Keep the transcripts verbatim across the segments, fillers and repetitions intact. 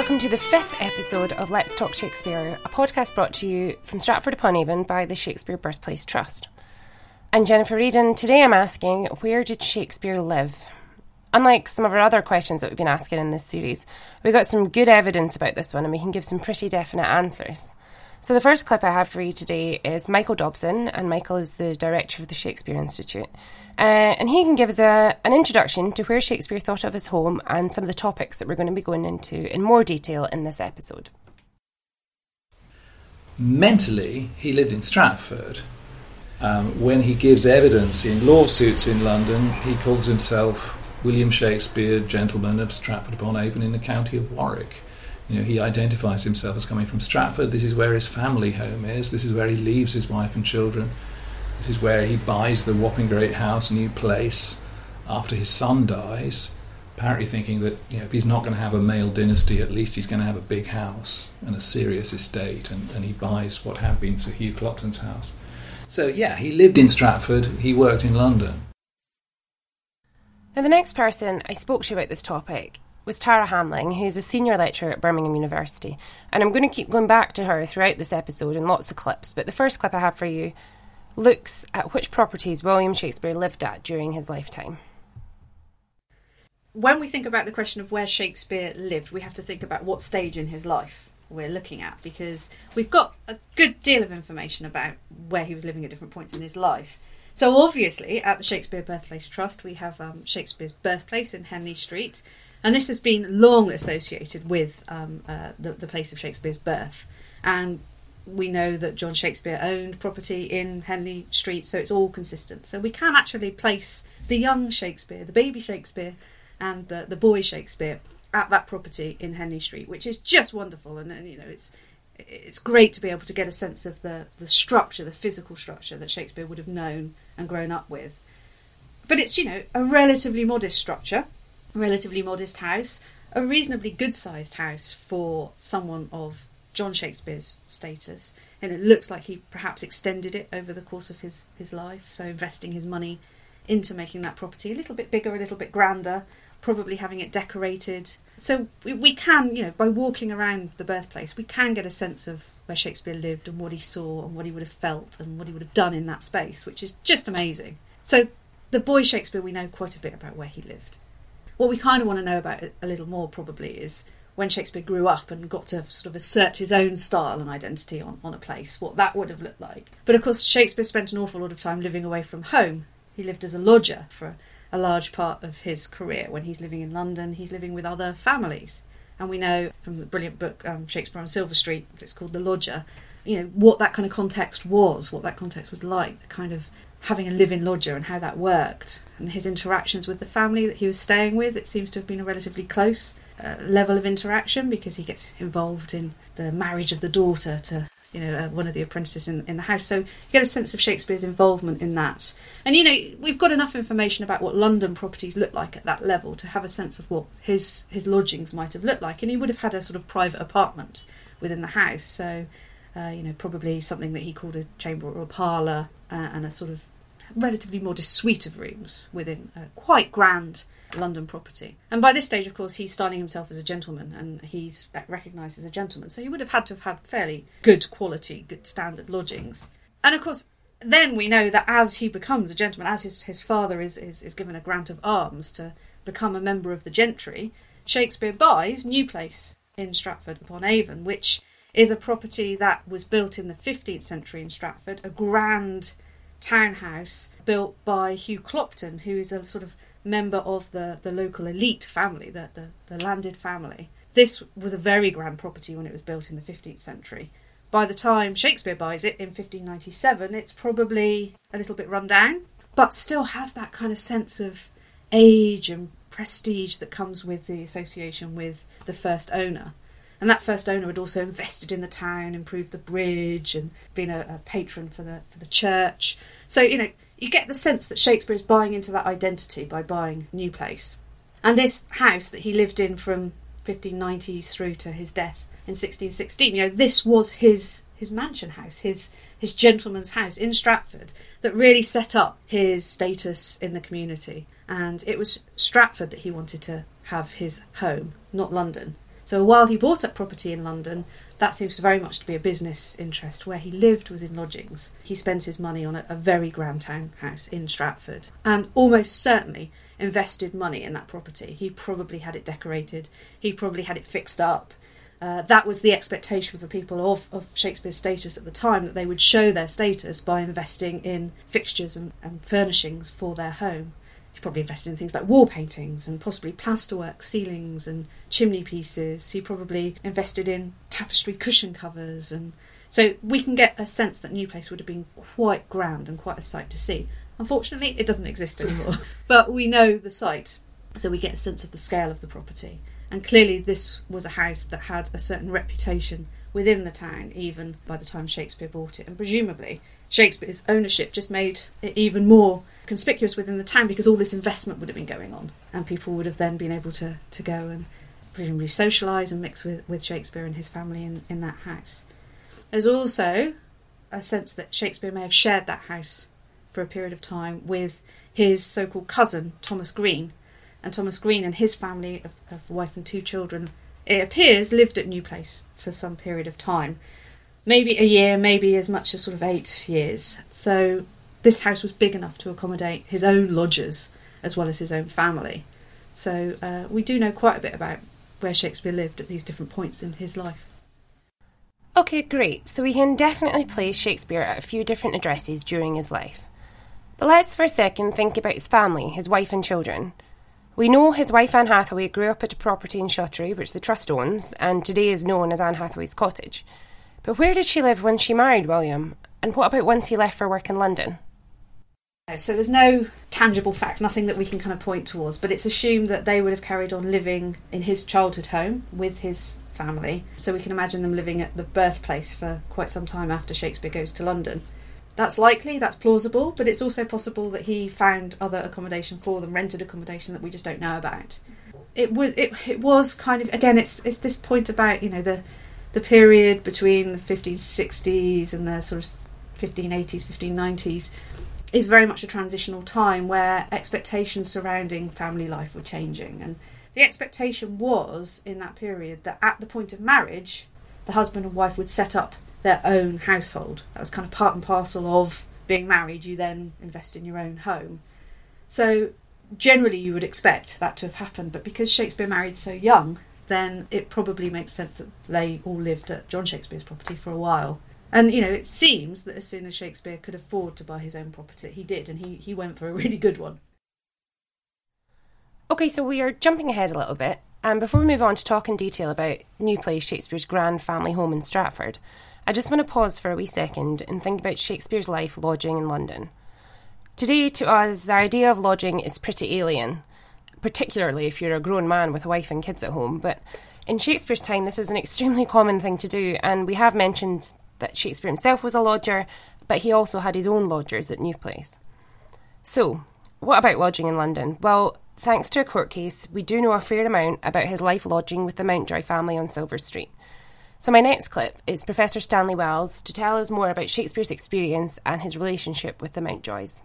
welcome to the fifth episode of Let's Talk Shakespeare, a podcast brought to you from Stratford-upon-Avon by the Shakespeare Birthplace Trust. I'm Jennifer Reedon. Today I'm asking, where did Shakespeare live? Unlike some of our other questions that we've been asking in this series, we got some good evidence about this one and we can give some pretty definite answers. So the first clip I have for you today is Michael Dobson, and Michael is the director of the Shakespeare Institute. Uh, and he can give us a, an introduction to where Shakespeare thought of his home and some of the topics that we're going to be going into in more detail in this episode. Mentally, he lived in Stratford. Um, when he gives evidence in lawsuits in London, he calls himself William Shakespeare, gentleman of Stratford-upon-Avon in the county of Warwick. You know, he identifies himself as coming from Stratford. This is where his family home is. This is where he leaves his wife and children. This is where he buys the Wapping Great House, New Place, after his son dies, apparently thinking that, you know, if he's not going to have a male dynasty, at least he's going to have a big house and a serious estate, and, and he buys what had been Sir Hugh Clopton's house. So, yeah, he lived in Stratford, he worked in London. Now, the next person I spoke to about this topic was Tara Hamling, who's a senior lecturer at Birmingham University. And I'm going to keep going back to her throughout this episode in lots of clips, but the first clip I have for you looks at which properties William Shakespeare lived at during his lifetime. When we think about the question of where Shakespeare lived, we have to think about what stage in his life we're looking at, because we've got a good deal of information about where he was living at different points in his life. So obviously, at the Shakespeare Birthplace Trust, we have um, Shakespeare's birthplace in Henley Street, and this has been long associated with um, uh, the, the place of Shakespeare's birth. And we know that John Shakespeare owned property in Henley Street, so it's all consistent. So we can actually place the young Shakespeare, the baby Shakespeare, and the, the boy Shakespeare at that property in Henley Street, which is just wonderful. And, and you know, it's it's great to be able to get a sense of the, the structure, the physical structure that Shakespeare would have known and grown up with. But it's, you know, a relatively modest structure, a relatively modest house, a reasonably good-sized house for someone of John Shakespeare's status, and it looks like he perhaps extended it over the course of his, his life, so investing his money into making that property a little bit bigger, a little bit grander, probably having it decorated. So we, we can, you know, by walking around the birthplace, we can get a sense of where Shakespeare lived and what he saw and what he would have felt and what he would have done in that space, which is just amazing. So the boy Shakespeare, we know quite a bit about where he lived. What we kind of want to know about it a little more probably is when Shakespeare grew up and got to sort of assert his own style and identity on, on a place, what that would have looked like. But of course, Shakespeare spent an awful lot of time living away from home. He lived as a lodger for a large part of his career. When he's living in London, he's living with other families. And we know from the brilliant book, um, Shakespeare on Silver Street, it's called The Lodger, you know, what that kind of context was, what that context was like, kind of having a live-in lodger and how that worked. And his interactions with the family that he was staying with, it seems to have been a relatively close uh, level of interaction, because he gets involved in the marriage of the daughter to, you know, uh, one of the apprentices in, in the house. So you get a sense of Shakespeare's involvement in that. And, you know, we've got enough information about what London properties look like at that level to have a sense of what his, his lodgings might have looked like. And he would have had a sort of private apartment within the house. So, uh, you know, probably something that he called a chamber or a parlour, uh, and a sort of relatively modest suite of rooms within a quite grand London property. And by this stage, of course, he's styling himself as a gentleman, and he's recognised as a gentleman. So he would have had to have had fairly good quality, good standard lodgings. And of course, then we know that as he becomes a gentleman, as his, his father is, is, is given a grant of arms to become a member of the gentry, Shakespeare buys New Place in Stratford-upon-Avon, which is a property that was built in the fifteenth century in Stratford, a grand townhouse built by Hugh Clopton, who is a sort of member of the, the local elite family, the, the, the landed family. This was a very grand property when it was built in the fifteenth century. By the time Shakespeare buys it in fifteen ninety-seven, it's probably a little bit run down, but still has that kind of sense of age and prestige that comes with the association with the first owner. And that first owner had also invested in the town, improved the bridge, and been a, a patron for the for the church. So, you know, you get the sense that Shakespeare is buying into that identity by buying New Place. And this house that he lived in from fifteen nineties through to his death in sixteen sixteen, you know, this was his his mansion house, his his gentleman's house in Stratford that really set up his status in the community. And it was Stratford that he wanted to have his home, not London. So while he bought up property in London, that seems very much to be a business interest. Where he lived was in lodgings. He spent his money on a, a very grand townhouse in Stratford, and almost certainly invested money in that property. He probably had it decorated. He probably had it fixed up. Uh, that was the expectation for people of, of Shakespeare's status at the time, that they would show their status by investing in fixtures and, and furnishings for their home. He probably invested in things like wall paintings and possibly plasterwork, ceilings and chimney pieces. He probably invested in tapestry cushion covers. And so we can get a sense that New Place would have been quite grand and quite a sight to see. Unfortunately, it doesn't exist anymore. But we know the site, so we get a sense of the scale of the property. And clearly this was a house that had a certain reputation within the town, even by the time Shakespeare bought it. And presumably Shakespeare's ownership just made it even more conspicuous within the town, because all this investment would have been going on. And people would have then been able to, to go and presumably socialise and mix with, with Shakespeare and his family in, in that house. There's also a sense that Shakespeare may have shared that house for a period of time with his so-called cousin, Thomas Green. And Thomas Green and his family of, of a wife and two children, it appears, lived at New Place for some period of time. Maybe a year, maybe as much as sort of eight years. So this house was big enough to accommodate his own lodgers as well as his own family. So uh, we do know quite a bit about where Shakespeare lived at these different points in his life. Okay, great. So we can definitely place Shakespeare at a few different addresses during his life. But let's for a second think about his family, his wife and children. We know his wife Anne Hathaway grew up at a property in Shottery, which the Trust owns, and today is known as Anne Hathaway's Cottage. But where did she live when she married William? And what about once he left for work in London? So there's no tangible facts, nothing that we can kind of point towards, but it's assumed that they would have carried on living in his childhood home with his family. So we can imagine them living at the birthplace for quite some time after Shakespeare goes to London. That's likely, that's plausible, but it's also possible that he found other accommodation for them, rented accommodation that we just don't know about. It was, it, it was kind of, again, it's it's this point about, you know, the the period between the fifteen sixties and the sort of fifteen eighties, fifteen nineties is very much a transitional time where expectations surrounding family life were changing. And the expectation was, in that period, that at the point of marriage, the husband and wife would set up their own household. That was kind of part and parcel of being married. You then invest in your own home. So generally you would expect that to have happened, but because Shakespeare married so young, then it probably makes sense that they all lived at John Shakespeare's property for a while. And, you know, it seems that as soon as Shakespeare could afford to buy his own property, he did, and he, he went for a really good one. Okay, so we are jumping ahead a little bit, and before we move on to talk in detail about New Place, Shakespeare's grand family home in Stratford, I just want to pause for a wee second and think about Shakespeare's life lodging in London. Today, to us, the idea of lodging is pretty alien, particularly if you're a grown man with a wife and kids at home, but in Shakespeare's time this was an extremely common thing to do, and we have mentioned that Shakespeare himself was a lodger, but he also had his own lodgers at New Place. So, what about lodging in London? Well, thanks to a court case, we do know a fair amount about his life lodging with the Mountjoy family on Silver Street. So my next clip is Professor Stanley Wells to tell us more about Shakespeare's experience and his relationship with the Mountjoys.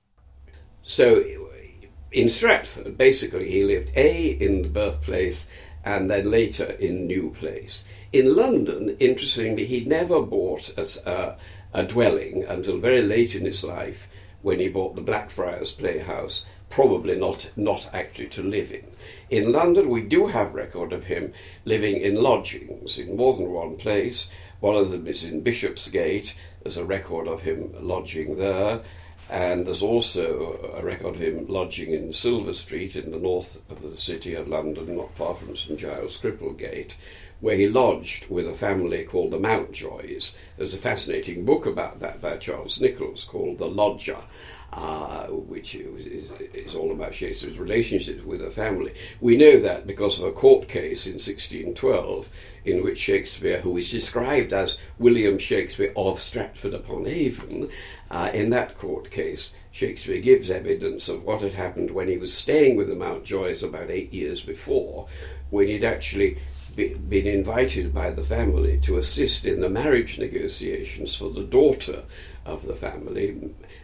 So, in Stratford, basically, he lived A, in the birthplace, and then later in New Place. In London, interestingly, he never bought a, a, a dwelling until very late in his life, when he bought the Blackfriars Playhouse, probably not, not actually to live in. In London, we do have record of him living in lodgings in more than one place. One of them is in Bishopsgate. There's a record of him lodging there. And there's also a record of him lodging in Silver Street in the north of the city of London, not far from St Giles Cripplegate, where he lodged with a family called the Mountjoys. There's a fascinating book about that by Charles Nichols called The Lodger, uh, which is, is all about Shakespeare's relationships with the family. We know that because of a court case in sixteen twelve in which Shakespeare, who is described as William Shakespeare of Stratford-upon-Avon, uh, in that court case, Shakespeare gives evidence of what had happened when he was staying with the Mountjoys about eight years before, when he'd actually be, been invited by the family to assist in the marriage negotiations for the daughter of the family,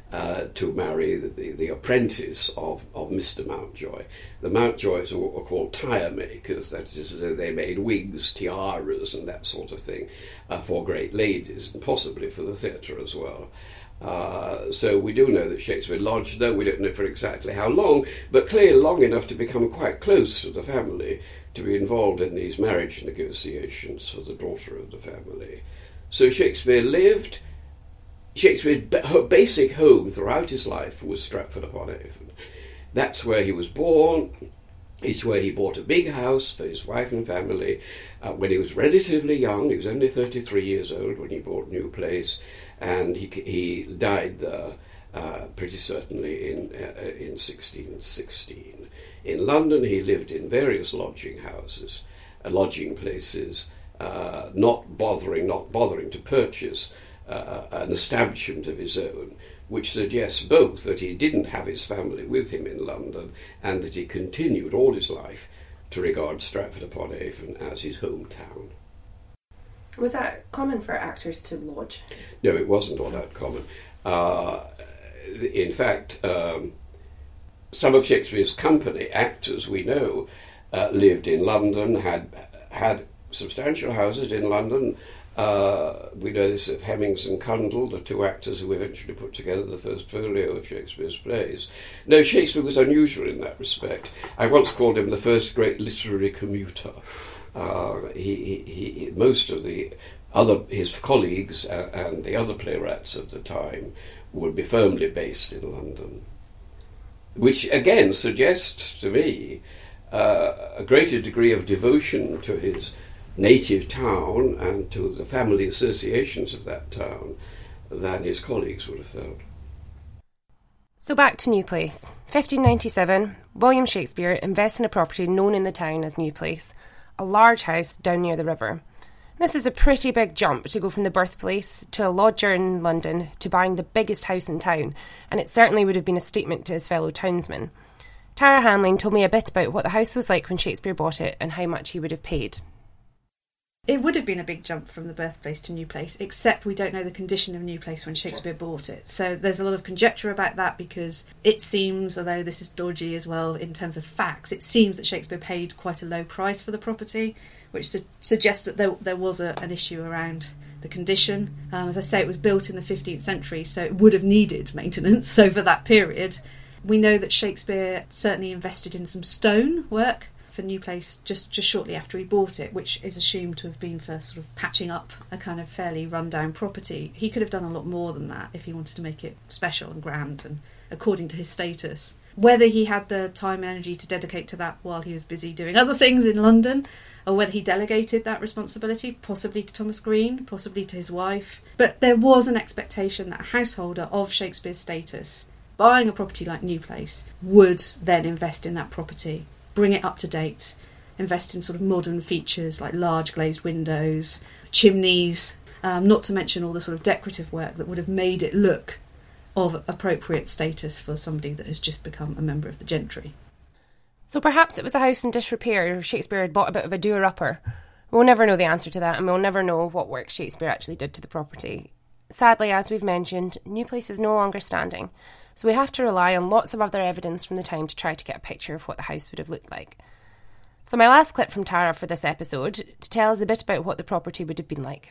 uh, to marry the, the, the apprentice of, of Mister Mountjoy. The Mountjoys were, were called tire makers, that is, they made wigs, tiaras, and that sort of thing uh, for great ladies, and possibly for the theatre as well. Uh, so we do know that Shakespeare lodged there. We don't know for exactly how long, but clearly long enough to become quite close to the family, to be involved in these marriage negotiations for the daughter of the family. So Shakespeare lived. Shakespeare's basic home throughout his life was Stratford-upon-Avon. That's where he was born. It's where he bought a big house for his wife and family. Uh, when he was relatively young, he was only thirty-three years old when he bought New Place, and he he died there uh, pretty certainly in uh, in sixteen sixteen. In London, he lived in various lodging houses, uh, lodging places, uh, not bothering not bothering to purchase uh, an establishment of his own, which suggests both that he didn't have his family with him in London and that he continued all his life to regard Stratford-upon-Avon as his hometown. Was that common for actors to lodge? No, it wasn't all that common. Uh, in fact, um, some of Shakespeare's company actors, we know, uh, lived in London, had had substantial houses in London. Uh, we know this of Hemmings and Cundall, the two actors who eventually put together the first folio of Shakespeare's plays. No, Shakespeare was unusual in that respect. I once called him the first great literary commuter. Uh, he, he, he, most of the other his colleagues uh, and the other playwrights of the time would be firmly based in London, which again suggests to me uh, a greater degree of devotion to his native town and to the family associations of that town than his colleagues would have felt. So back to New Place. fifteen ninety-seven, William Shakespeare invests in a property known in the town as New Place, a large house down near the river. This is a pretty big jump to go from the birthplace to a lodger in London to buying the biggest house in town, and it certainly would have been a statement to his fellow townsmen. Tara Hanlon told me a bit about what the house was like when Shakespeare bought it and how much he would have paid. It would have been a big jump from the birthplace to New Place, except we don't know the condition of New Place when Shakespeare bought it. So there's a lot of conjecture about that, because it seems, although this is dodgy as well in terms of facts, it seems that Shakespeare paid quite a low price for the property, which su- suggests that there, there was a, an issue around the condition. Um, as I say, it was built in the fifteenth century, so it would have needed maintenance over that period. We know that Shakespeare certainly invested in some stone work for New Place just, just shortly after he bought it, which is assumed to have been for sort of patching up a kind of fairly run-down property. He could have done a lot more than that if he wanted to make it special and grand and according to his status. Whether he had the time and energy to dedicate to that while he was busy doing other things in London, or whether he delegated that responsibility, possibly to Thomas Green, possibly to his wife. But there was an expectation that a householder of Shakespeare's status, buying a property like New Place, would then invest in that property, bring it up to date, invest in sort of modern features like large glazed windows, chimneys, um, not to mention all the sort of decorative work that would have made it look of appropriate status for somebody that has just become a member of the gentry. So perhaps it was a house in disrepair, or Shakespeare had bought a bit of a doer-upper. We'll never know the answer to that, and we'll never know what work Shakespeare actually did to the property. Sadly, as we've mentioned, New Place is no longer standing, so we have to rely on lots of other evidence from the time to try to get a picture of what the house would have looked like. So my last clip from Tara for this episode to tell us a bit about what the property would have been like.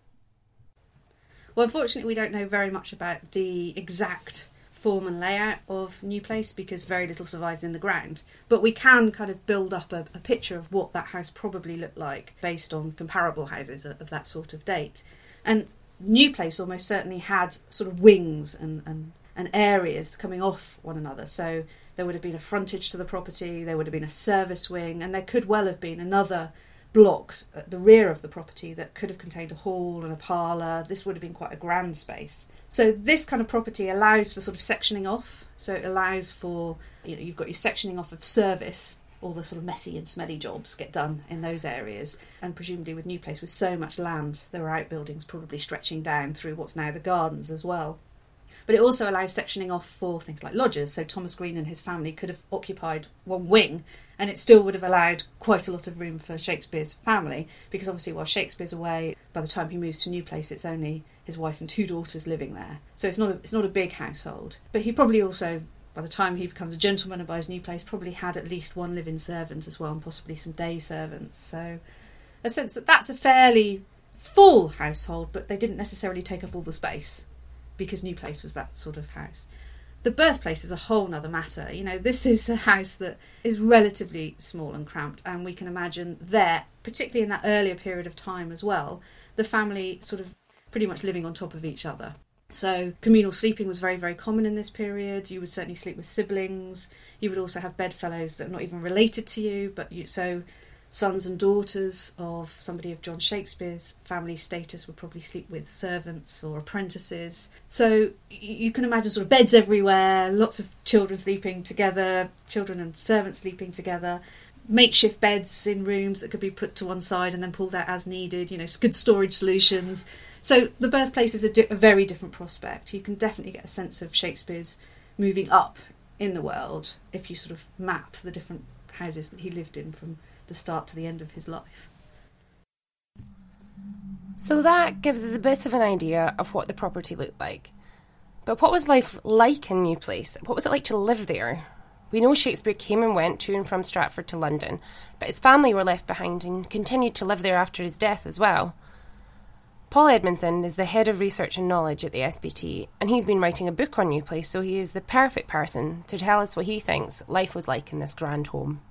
Well, unfortunately, we don't know very much about the exact form and layout of New Place because very little survives in the ground. But we can kind of build up a, a picture of what that house probably looked like based on comparable houses of, of that sort of date. And New Place almost certainly had sort of wings and, and, and areas coming off one another. So there would have been a frontage to the property, there would have been a service wing, and there could well have been another block at the rear of the property that could have contained a hall and a parlour. This would have been quite a grand space. So this kind of property allows for sort of sectioning off. So it allows for, you know, you've got your sectioning off of service, all the sort of messy and smelly jobs get done in those areas. And presumably with New Place, with so much land, there were outbuildings probably stretching down through what's now the gardens as well. But it also allows sectioning off for things like lodgers. So Thomas Green and his family could have occupied one wing, and it still would have allowed quite a lot of room for Shakespeare's family, because obviously while Shakespeare's away, by the time he moves to New Place, it's only his wife and two daughters living there. So it's not a, it's not a big household. But he probably also, by the time he becomes a gentleman and buys a new place, probably had at least one live-in servant as well, and possibly some day servants. So a sense that that's a fairly full household, but they didn't necessarily take up all the space because New Place was that sort of house. The birthplace is a whole nother matter. You know, this is a house that is relatively small and cramped, and we can imagine there, particularly in that earlier period of time as well, the family sort of pretty much living on top of each other. So communal sleeping was very, very common in this period. You would certainly sleep with siblings. You would also have bedfellows that are not even related to you, but you, so sons and daughters of somebody of John Shakespeare's family status would probably sleep with servants or apprentices. So you can imagine sort of beds everywhere, lots of children sleeping together, children and servants sleeping together, makeshift beds in rooms that could be put to one side and then pulled out as needed, you know, good storage solutions. So the birthplace is a, di- a very different prospect. You can definitely get a sense of Shakespeare's moving up in the world if you sort of map the different houses that he lived in from the start to the end of his life. So that gives us a bit of an idea of what the property looked like. But what was life like in New Place? What was it like to live there? We know Shakespeare came and went to and from Stratford to London, but his family were left behind and continued to live there after his death as well. Paul Edmondson is the head of research and knowledge at the S B T, and he's been writing a book on New Place, so he is the perfect person to tell us what he thinks life was like in this grand home.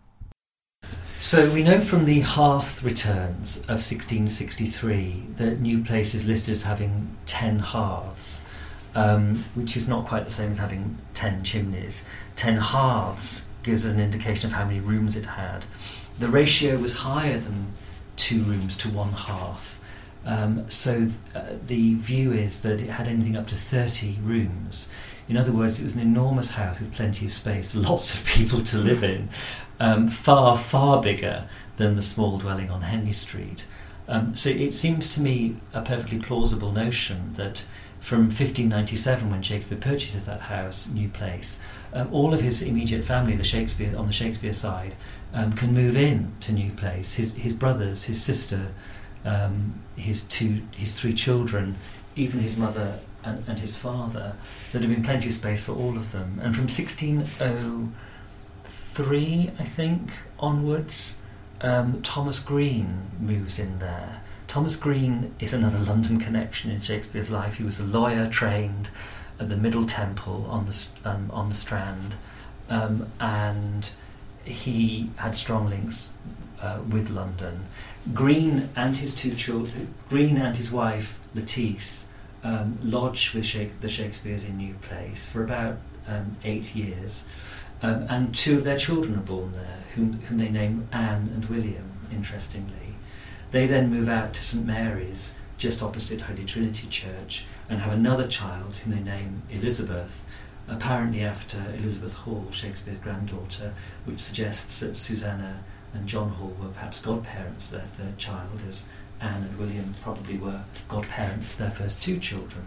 So we know from the hearth returns of sixteen sixty-three that New Place is listed as having ten hearths, um, which is not quite the same as having ten chimneys. Ten hearths gives us an indication of how many rooms it had. The ratio was higher than two rooms to one hearth. Um, so uh, the view is that it had anything up to thirty rooms. In other words, it was an enormous house with plenty of space for lots of people to live in, um, far, far bigger than the small dwelling on Henley Street. Um, so it seems to me a perfectly plausible notion that from fifteen ninety-seven, when Shakespeare purchases that house, New Place, um, all of his immediate family, the Shakespeare on the Shakespeare side, um, can move in to New Place. His his brothers, his sister, um, his two, his three children, even his mother and, and his father. There'd have been plenty of space for all of them. And from sixteen oh three, I think, onwards, um, Thomas Green moves in there. Thomas Green is another London connection in Shakespeare's life. He was a lawyer trained at the Middle Temple on the um, on the Strand, um, and he had strong links uh, with London. Green and his two children, Green and his wife Lettice, um, lodged with Shake- the Shakespeares in New Place for about um, eight years, um, and two of their children are born there, whom, whom they name Anne and William. Interestingly. They then move out to St Mary's, just opposite Holy Trinity Church, and have another child whom they name Elizabeth, apparently after Elizabeth Hall, Shakespeare's granddaughter, which suggests that Susanna and John Hall were perhaps godparents to their third child, as Anne and William probably were godparents to their first two children.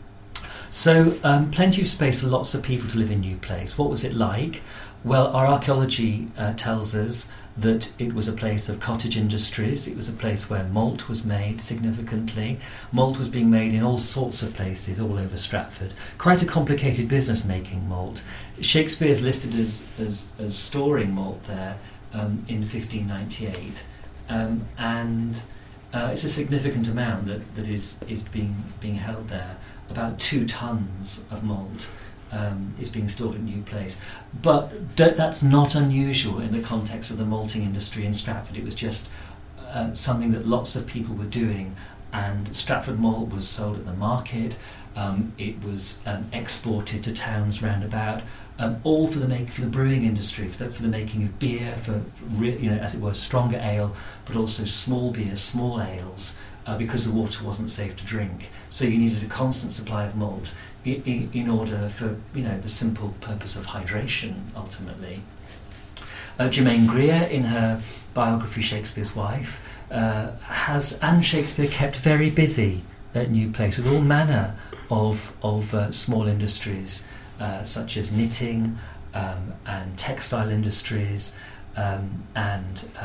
So um, plenty of space for lots of people to live in New Place. What was it like? Well, our archaeology uh, tells us that it was a place of cottage industries. It was a place where malt was made significantly. Malt was being made in all sorts of places all over Stratford. Quite a complicated business making malt. Shakespeare is listed as, as, as storing malt there um, in fifteen ninety-eight, um, and uh, it's a significant amount that, that is, is being, being held there. About two tons of malt Um, is being stored at New Place. But d- that's not unusual in the context of the malting industry in Stratford. It was just uh, something that lots of people were doing, and Stratford malt was sold at the market. Um, it was um, exported to towns round about, um, all for the make for the brewing industry, for the, for the making of beer, for, for re- you know, as it were, stronger ale, but also small beer, small ales, uh, because the water wasn't safe to drink. So you needed a constant supply of malt In, in order for, you know, the simple purpose of hydration, ultimately. Uh, Germaine Greer, in her biography Shakespeare's Wife, uh, has Anne Shakespeare kept very busy at New Place with all manner of, of uh, small industries, uh, such as knitting um, and textile industries um, and uh,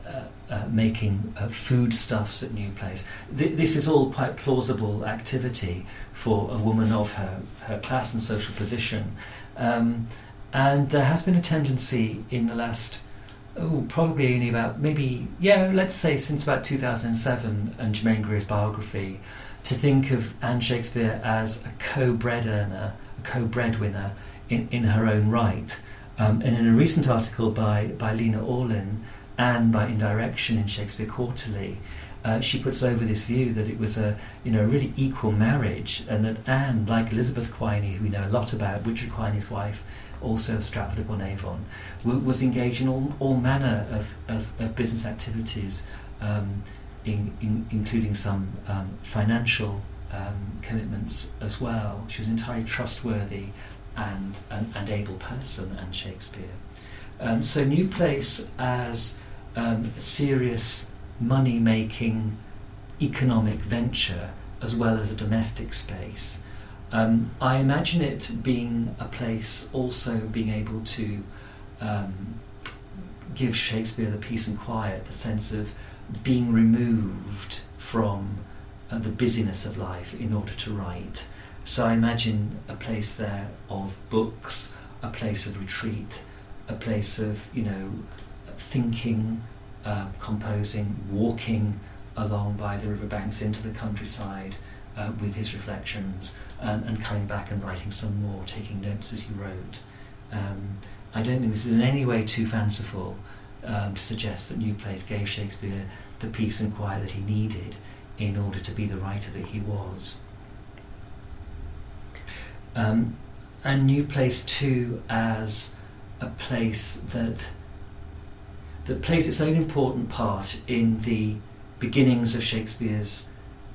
uh, uh, making uh, foodstuffs at New Place. Th- this is all quite plausible activity for a woman of her, her class and social position. Um, and there has been a tendency in the last, oh, probably only about, maybe, yeah, let's say since about two thousand seven and Germaine Greer's biography, to think of Anne Shakespeare as a co-bread earner, a co-breadwinner in, in her own right. Um, and in a recent article by, by Lena Orlin, and by indirection in Shakespeare Quarterly, uh, she puts over this view that it was a you know a really equal marriage, and that Anne, like Elizabeth Quiney, who we know a lot about, Richard Quiney's wife, also of Stratford-upon-Avon, w- was engaged in all, all manner of, of, of business activities, um, in, in, including some um, financial um, commitments as well. She was an entirely trustworthy and, and, and able person, Anne Shakespeare. Um, so New Place as um, a serious money-making economic venture as well as a domestic space. Um, I imagine it being a place also being able to um, give Shakespeare the peace and quiet, the sense of being removed from uh, the busyness of life in order to write. So I imagine a place there of books, a place of retreat, a place of, you know, thinking, uh, composing, walking along by the riverbanks into the countryside uh, with his reflections, and, and coming back and writing some more, taking notes as he wrote. Um, I don't think this is in any way too fanciful um, to suggest that New Place gave Shakespeare the peace and quiet that he needed in order to be the writer that he was. Um, and New Place too as a place that that plays its own important part in the beginnings of Shakespeare's,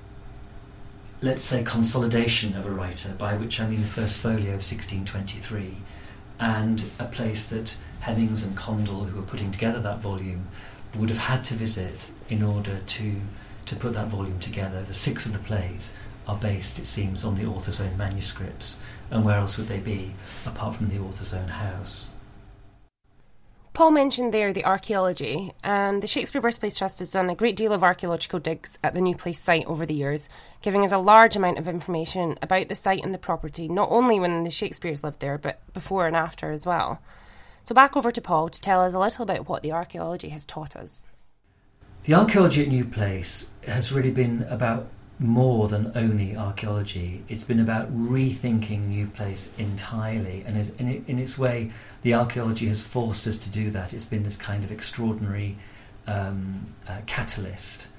let's say, consolidation of a writer, by which I mean the first folio of sixteen twenty-three, and a place that Hemmings and Condell, who were putting together that volume, would have had to visit in order to to put that volume together. The six of the plays are based, it seems, on the author's own manuscripts, and where else would they be apart from the author's own house? Paul mentioned there the archaeology, and the Shakespeare Birthplace Trust has done a great deal of archaeological digs at the New Place site over the years, giving us a large amount of information about the site and the property, not only when the Shakespeares lived there, but before and after as well. So back over to Paul to tell us a little about what the archaeology has taught us. The archaeology at New Place has really been about more than only archaeology. It's been about rethinking New Place entirely, and is, in, it, in its way the archaeology has forced us to do that. It's been this kind of extraordinary um, uh, catalyst.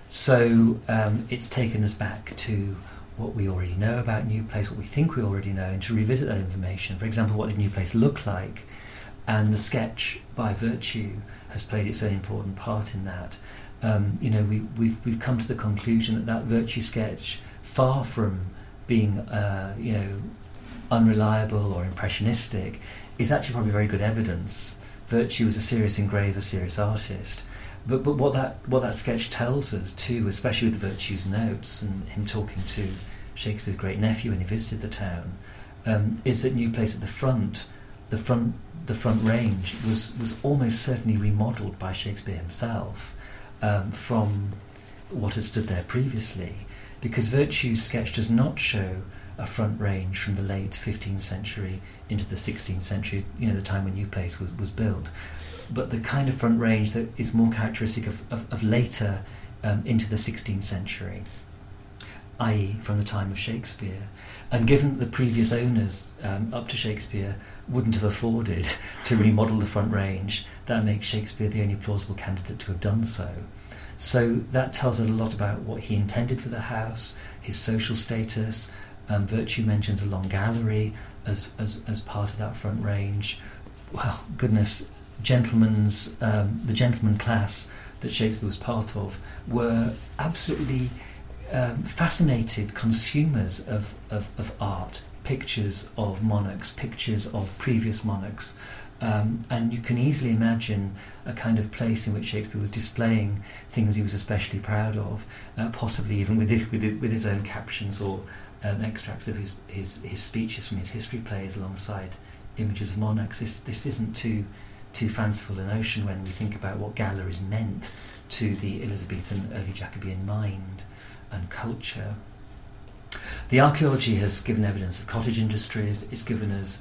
So um, it's taken us back to what we already know about New Place, what we think we already know, and to revisit that information. For example, what did New Place look like? And the sketch by Virtue has played its own important part in that. Um, you know, we, we've we've come to the conclusion that that Virtue sketch, far from being, uh, you know, unreliable or impressionistic, is actually probably very good evidence. Virtue was a serious engraver, serious artist. But but what that what that sketch tells us too, especially with Virtue's notes and him talking to Shakespeare's great nephew when he visited the town, um, is that New Place at the front, the front the front range was was almost certainly remodelled by Shakespeare himself. Um, from what had stood there previously, because Virtue's sketch does not show a front range from the late fifteenth century into the sixteenth century, you know, the time when New Place was, was built, but the kind of front range that is more characteristic of, of, of later um, into the sixteenth century, that is from the time of Shakespeare. And given that the previous owners um, up to Shakespeare wouldn't have afforded to remodel the front range, that makes Shakespeare the only plausible candidate to have done so. So that tells us a lot about what he intended for the house, his social status. Um, Virtue mentions a long gallery as, as as part of that front range. Well, goodness, gentlemen's um, the gentleman class that Shakespeare was part of were absolutely Um, fascinated consumers of, of, of art, pictures of monarchs, pictures of previous monarchs, um, and you can easily imagine a kind of place in which Shakespeare was displaying things he was especially proud of, uh, possibly even with his, with, his, with his own captions or um, extracts of his, his, his speeches from his history plays alongside images of monarchs. This this isn't too too fanciful a notion when we think about what galleries meant to the Elizabethan early Jacobean mind and culture. The archaeology has given evidence of cottage industries. It's given us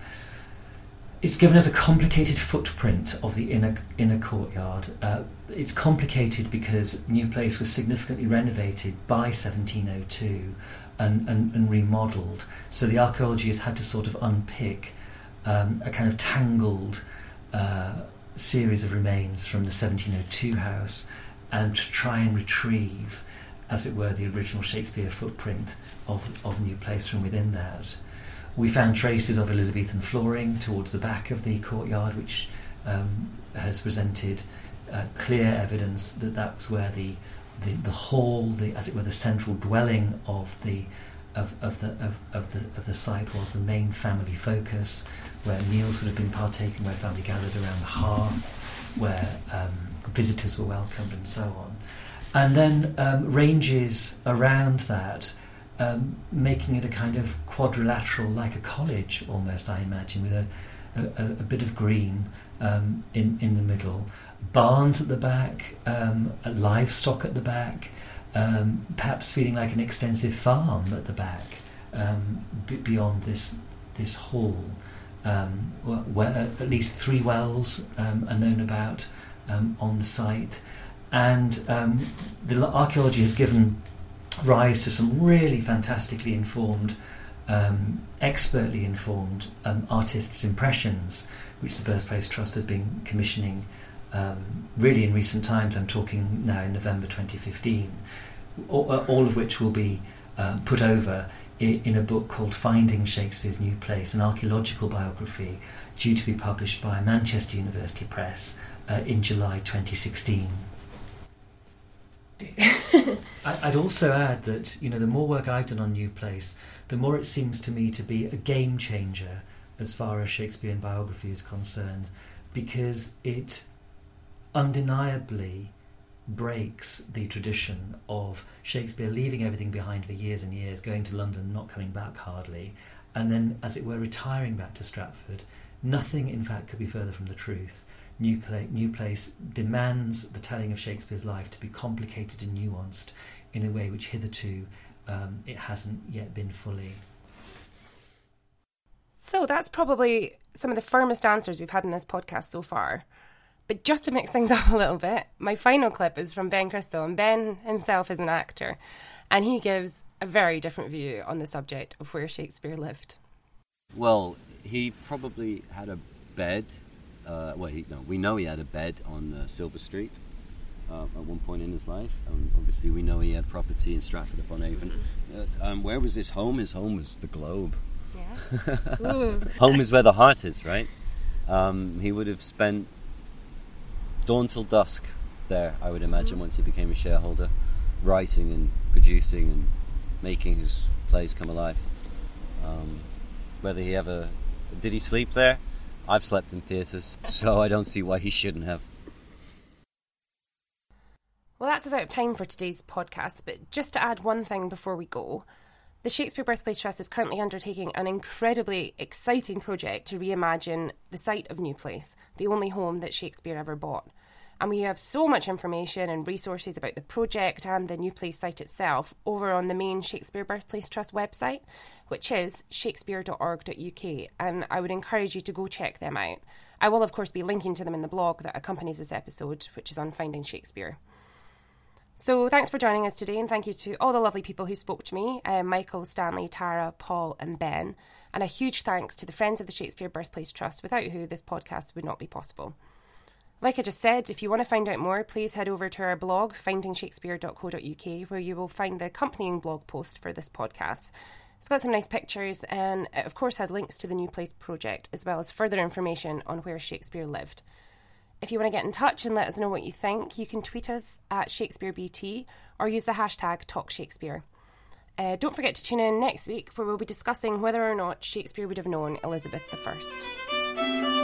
it's given us a complicated footprint of the inner inner courtyard. Uh, it's complicated because New Place was significantly renovated by seventeen oh two and, and, and remodelled. So the archaeology has had to sort of unpick um, a kind of tangled uh, series of remains from the seventeen oh two house and to try and retrieve, as it were, the original Shakespeare footprint of, of New Place from within that. We found traces of Elizabethan flooring towards the back of the courtyard, which um, has presented uh, clear evidence that that's where the the, the hall, the, as it were, the central dwelling of the of, of the of, of the of the site was, the main family focus, where meals would have been partaken, where family gathered around the hearth, where um, visitors were welcomed, and so on. And then um, ranges around that, um, making it a kind of quadrilateral, like a college almost, I imagine, with a, a, a bit of green um, in, in the middle, barns at the back, um, livestock at the back, um, perhaps feeling like an extensive farm at the back, um, b- beyond this this hall, um, where at least three wells um, are known about um, on the site. And um, the archaeology has given rise to some really fantastically informed, um, expertly informed um, artists' impressions, which the Birthplace Trust has been commissioning um, really in recent times. I'm talking now in November twenty fifteen, all, uh, all of which will be uh, put over in, in a book called Finding Shakespeare's New Place, an archaeological biography due to be published by Manchester University Press uh, in July twenty sixteen. I'd also add that, you know, the more work I've done on New Place, the more it seems to me to be a game changer as far as Shakespearean biography is concerned, because it undeniably breaks the tradition of Shakespeare leaving everything behind for years and years, going to London, not coming back hardly, and then, as it were, retiring back to Stratford. Nothing, in fact, could be further from the truth. New, Cla- New Place demands the telling of Shakespeare's life to be complicated and nuanced in a way which hitherto um, it hasn't yet been fully. So that's probably some of the firmest answers we've had in this podcast so far. But just to mix things up a little bit, my final clip is from Ben Crystal, and Ben himself is an actor, and he gives a very different view on the subject of where Shakespeare lived. Well, he probably had a bed. Uh, well, he, no, we know he had a bed on uh, Silver Street uh, at one point in his life. Um, obviously, we know he had property in Stratford-upon-Avon. Uh, um, where was his home? His home was the Globe. Yeah. Home is where the heart is, right? Um, he would have spent dawn till dusk there, I would imagine, mm-hmm. once he became a shareholder, writing and producing and making his plays come alive. Um, whether he ever... Did he sleep there? I've slept in theatres, so I don't see why he shouldn't have. Well, that's us out of time for today's podcast, but just to add one thing before we go, the Shakespeare Birthplace Trust is currently undertaking an incredibly exciting project to reimagine the site of New Place, the only home that Shakespeare ever bought. And we have so much information and resources about the project and the New Place site itself over on the main Shakespeare Birthplace Trust website, which is shakespeare dot org dot U K, and I would encourage you to go check them out. I will, of course, be linking to them in the blog that accompanies this episode, which is on Finding Shakespeare. So thanks for joining us today, and thank you to all the lovely people who spoke to me, uh, Michael, Stanley, Tara, Paul and Ben, and a huge thanks to the Friends of the Shakespeare Birthplace Trust, without who this podcast would not be possible. Like I just said, if you want to find out more, please head over to our blog, finding shakespeare dot co dot U K, where you will find the accompanying blog post for this podcast. It's got some nice pictures and it of course has links to the New Place project, as well as further information on where Shakespeare lived. If you want to get in touch and let us know what you think, you can tweet us at ShakespeareBT or use the hashtag TalkShakespeare. Uh, don't forget to tune in next week, where we'll be discussing whether or not Shakespeare would have known Elizabeth the First.